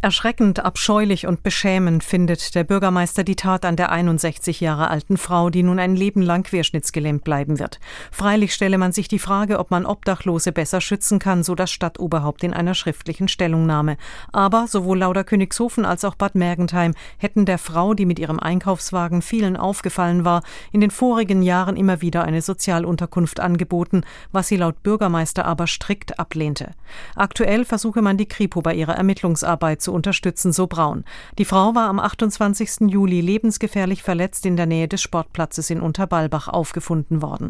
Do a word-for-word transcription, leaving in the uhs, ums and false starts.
Erschreckend, abscheulich und beschämend findet der Bürgermeister die Tat an der einundsechzig Jahre alten Frau, die nun ein Leben lang querschnittsgelähmt bleiben wird. Freilich stelle man sich die Frage, ob man Obdachlose besser schützen kann, so das Stadtoberhaupt in einer schriftlichen Stellungnahme. Aber sowohl Lauderkönigshofen als auch Bad Mergentheim hätten der Frau, die mit ihrem Einkaufswagen vielen aufgefallen war, in den vorigen Jahren immer wieder eine Sozialunterkunft angeboten, was sie laut Bürgermeister aber strikt ablehnte. Aktuell versuche man die Kripo bei ihrer Ermittlungsarbeit zu unterstützen, so Braun. Die Frau war am achtundzwanzigsten Juli lebensgefährlich verletzt in der Nähe des Sportplatzes in Unterbalbach aufgefunden worden.